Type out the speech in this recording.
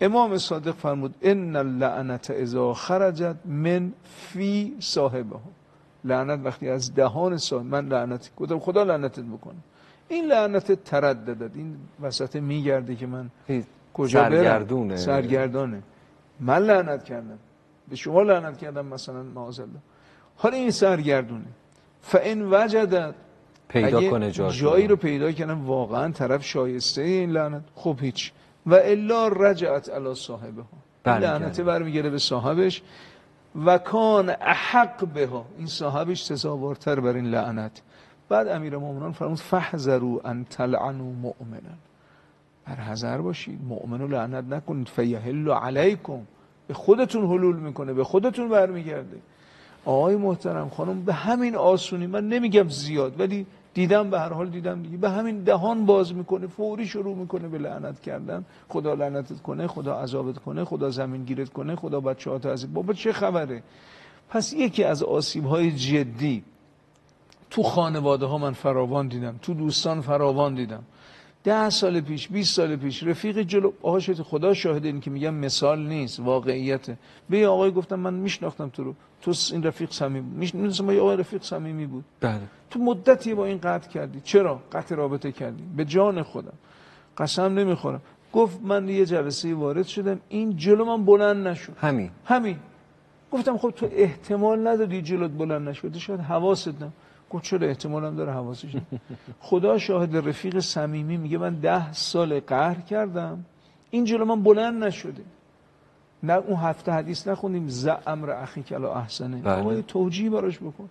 امام صادق فرمود ان اللعنت اذا خرجت من فی صاحبه، لعنت وقتی از دهان صاحب، من لعنت گفتم خدا لعنتت بکنه، این لعنت ترددد، این وسط میگرده که من کجا برم، سرگردانه، من لعنت کردم به شما لعنت کردم مثلا معاذ الله، حالا این سرگردونه. فان وجدت، پیدا کنه جایی رو پیدا کنم واقعا طرف شایسته این لعنت، خب هیچ، و الا رجعت علی صاحبها، این لعنت برمیگره به صاحبش، و کان احق بها، این صاحبش سزاوارتر بر این لعنت. بعد امیرالمومنین فرمود فاحذروا ان تلعنوا مؤمنا، بر حذر باشید مؤمن رو لعنت نکنید، فیحل علیکم، به خودتون حلول میکنه، به خودتون برمیگرده. آقای محترم خانم به همین آسونی، من نمیگم زیاد ولی دیدم، به هر حال دیدم دیگه، به همین دهان باز میکنه، فوری شروع میکنه به لعنت کردن، خدا لعنتت کنه، خدا عذابت کنه، خدا زمین گیرت کنه، خدا بچه‌هات از بابا چه خبره. پس یکی از آسیب‌های جدی تو خانواده ها من فراوان دیدم، تو دوستان فراوان دیدم. 10 سال پیش 20 سال پیش رفیق جلو آهاشت، خدا شاهد این که میگم مثال نیست، واقعیته. به یه آقای گفتم من میشناختم تو این رفیق صمیمی میشناسم، ما یه آقای رفیق صمیمی بود، بله تو مدتی با این قطع کردی، چرا قطع رابطه کردی؟ به جان خودم قسم نمیخورم. گفت من یه جلسه وارد شدم، این جلو من بلند نشد، همین. گفتم خب تو احتمال نداری جلوت بلند نشده، شاید حواست نبود. گفت چرا احتمالم داره حواسش خدا شاهد، رفیق صمیمی میگه من 10 سال قهر کردم، این جلو من بلند نشده. نه اون هفته حدیث نخوندیم ز امر اخیک الی احسنه، آقا یه توجیه براش بکن.